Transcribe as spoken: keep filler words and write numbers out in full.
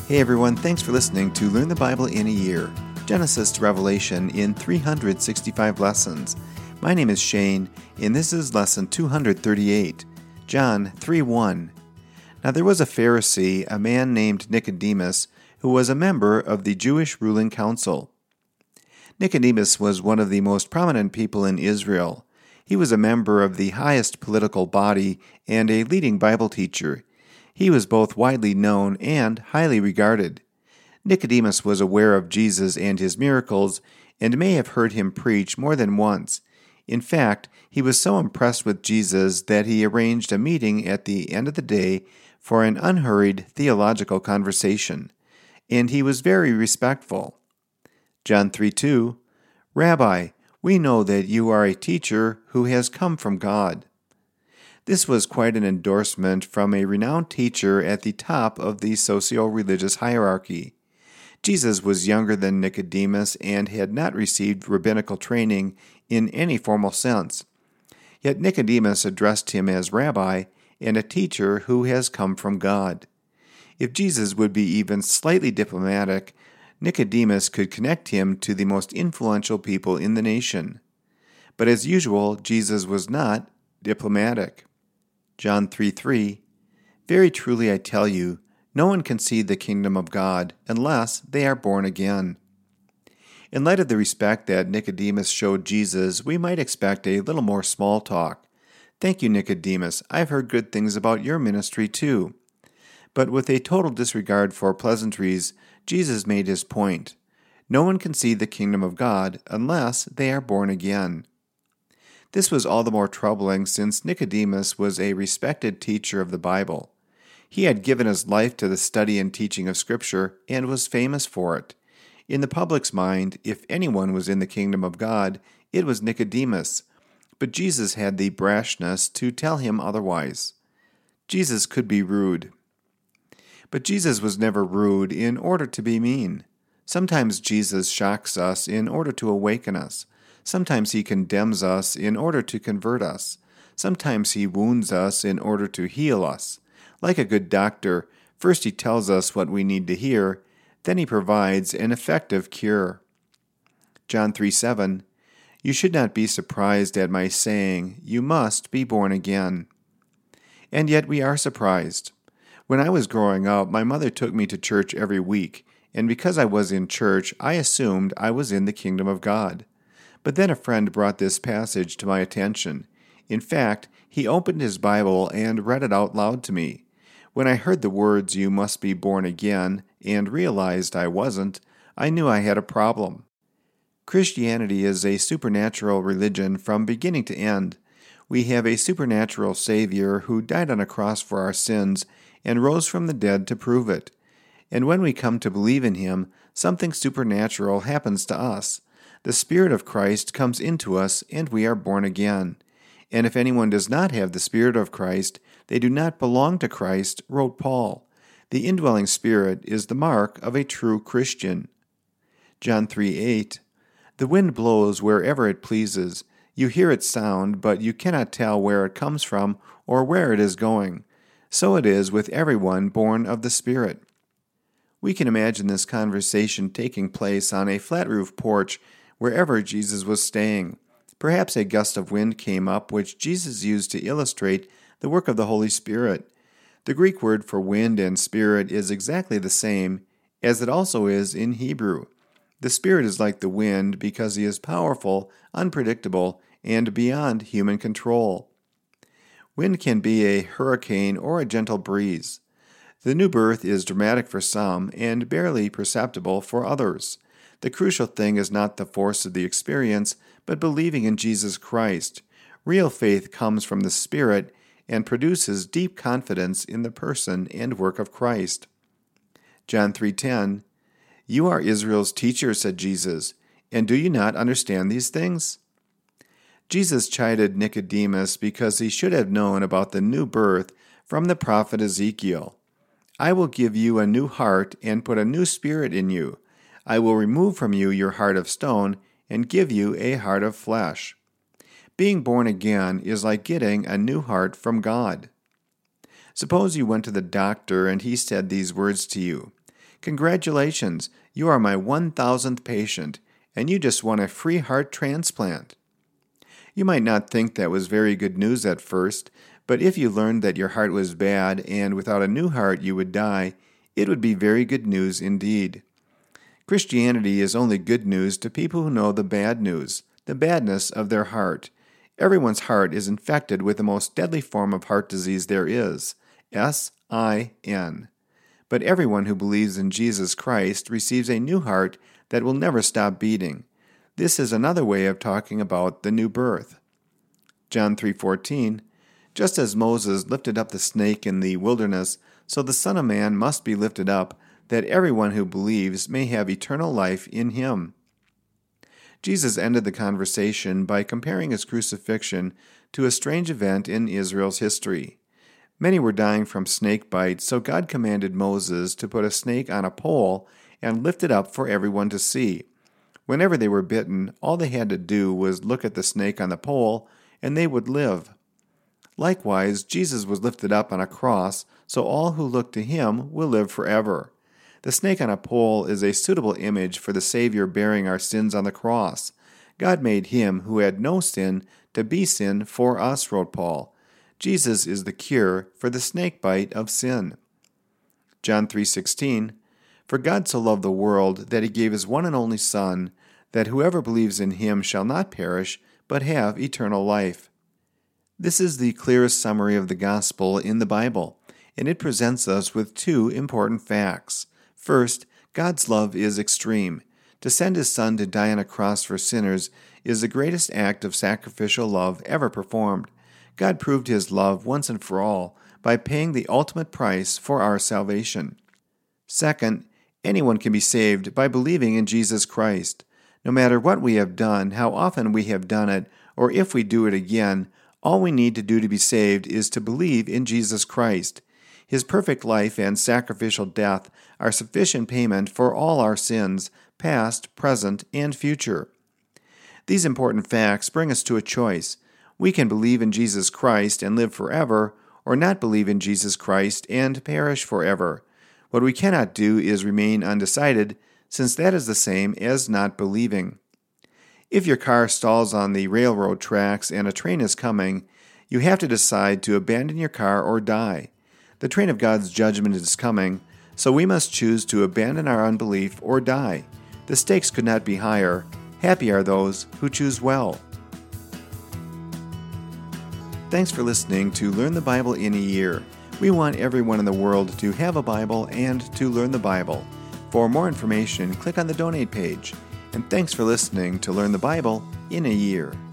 Hey everyone, thanks for listening to Learn the Bible in a Year, Genesis to Revelation in three hundred sixty-five lessons. My name is Shane, and this is lesson two hundred thirty-eight, John three one. Now there was a Pharisee, a man named Nicodemus, who was a member of the Jewish ruling council. Nicodemus was one of the most prominent people in Israel. He was a member of the highest political body and a leading Bible teacher. He was both widely known and highly regarded. Nicodemus was aware of Jesus and his miracles and may have heard him preach more than once. In fact, he was so impressed with Jesus that he arranged a meeting at the end of the day for an unhurried theological conversation, and he was very respectful. John three two, Rabbi, we know that you are a teacher who has come from God. This was quite an endorsement from a renowned teacher at the top of the socio-religious hierarchy. Jesus was younger than Nicodemus and had not received rabbinical training in any formal sense. Yet Nicodemus addressed him as Rabbi and a teacher who has come from God. If Jesus would be even slightly diplomatic, Nicodemus could connect him to the most influential people in the nation. But as usual, Jesus was not diplomatic. John three three, Very truly I tell you, no one can see the kingdom of God unless they are born again. In light of the respect that Nicodemus showed Jesus, we might expect a little more small talk. Thank you, Nicodemus. I've heard good things about your ministry too. But with a total disregard for pleasantries, Jesus made his point. No one can see the kingdom of God unless they are born again. This was all the more troubling since Nicodemus was a respected teacher of the Bible. He had given his life to the study and teaching of Scripture and was famous for it. In the public's mind, if anyone was in the kingdom of God, it was Nicodemus. But Jesus had the brashness to tell him otherwise. Jesus could be rude. But Jesus was never rude in order to be mean. Sometimes Jesus shocks us in order to awaken us. Sometimes he condemns us in order to convert us. Sometimes he wounds us in order to heal us. Like a good doctor, first he tells us what we need to hear, then he provides an effective cure. John three seven, You should not be surprised at my saying, You must be born again. And yet we are surprised. When I was growing up, my mother took me to church every week, and because I was in church, I assumed I was in the kingdom of God. But then a friend brought this passage to my attention. In fact, he opened his Bible and read it out loud to me. When I heard the words, You must be born again, and realized I wasn't, I knew I had a problem. Christianity is a supernatural religion from beginning to end. We have a supernatural Savior who died on a cross for our sins and rose from the dead to prove it. And when we come to believe in him, something supernatural happens to us. The Spirit of Christ comes into us, and we are born again. And if anyone does not have the Spirit of Christ, they do not belong to Christ, wrote Paul. The indwelling Spirit is the mark of a true Christian. John three eight, The wind blows wherever it pleases. You hear its sound, but you cannot tell where it comes from or where it is going. So it is with everyone born of the Spirit. We can imagine this conversation taking place on a flat-roof porch wherever Jesus was staying. Perhaps a gust of wind came up, which Jesus used to illustrate the work of the Holy Spirit. The Greek word for wind and spirit is exactly the same, as it also is in Hebrew. The Spirit is like the wind because he is powerful, unpredictable, and beyond human control. Wind can be a hurricane or a gentle breeze. The new birth is dramatic for some and barely perceptible for others. The crucial thing is not the force of the experience, but believing in Jesus Christ. Real faith comes from the Spirit and produces deep confidence in the person and work of Christ. John three ten, You are Israel's teacher, said Jesus, and do you not understand these things? Jesus chided Nicodemus because he should have known about the new birth from the prophet Ezekiel. I will give you a new heart and put a new spirit in you. I will remove from you your heart of stone and give you a heart of flesh. Being born again is like getting a new heart from God. Suppose you went to the doctor and he said these words to you, Congratulations, you are my one thousandth patient, and you just won a free heart transplant. You might not think that was very good news at first, but if you learned that your heart was bad and without a new heart you would die, it would be very good news indeed. Christianity is only good news to people who know the bad news, the badness of their heart. Everyone's heart is infected with the most deadly form of heart disease there is, S I N. But everyone who believes in Jesus Christ receives a new heart that will never stop beating. This is another way of talking about the new birth. John three fourteen, just as Moses lifted up the snake in the wilderness, so the Son of Man must be lifted up, that everyone who believes may have eternal life in him. Jesus ended the conversation by comparing his crucifixion to a strange event in Israel's history. Many were dying from snake bites, so God commanded Moses to put a snake on a pole and lift it up for everyone to see. Whenever they were bitten, all they had to do was look at the snake on the pole, and they would live. Likewise, Jesus was lifted up on a cross, so all who look to him will live forever. The snake on a pole is a suitable image for the Savior bearing our sins on the cross. God made him who had no sin to be sin for us, wrote Paul. Jesus is the cure for the snake bite of sin. John three sixteen, for God so loved the world that he gave his one and only Son, that whoever believes in him shall not perish, but have eternal life. This is the clearest summary of the gospel in the Bible, and it presents us with two important facts. First, God's love is extreme. To send his Son to die on a cross for sinners is the greatest act of sacrificial love ever performed. God proved his love once and for all by paying the ultimate price for our salvation. Second, anyone can be saved by believing in Jesus Christ. No matter what we have done, how often we have done it, or if we do it again, all we need to do to be saved is to believe in Jesus Christ. His perfect life and sacrificial death are sufficient payment for all our sins, past, present, and future. These important facts bring us to a choice. We can believe in Jesus Christ and live forever, or not believe in Jesus Christ and perish forever. What we cannot do is remain undecided, since that is the same as not believing. If your car stalls on the railroad tracks and a train is coming, you have to decide to abandon your car or die. The train of God's judgment is coming, so we must choose to abandon our unbelief or die. The stakes could not be higher. Happy are those who choose well. Thanks for listening to Learn the Bible in a Year. We want everyone in the world to have a Bible and to learn the Bible. For more information, click on the donate page. And thanks for listening to Learn the Bible in a Year.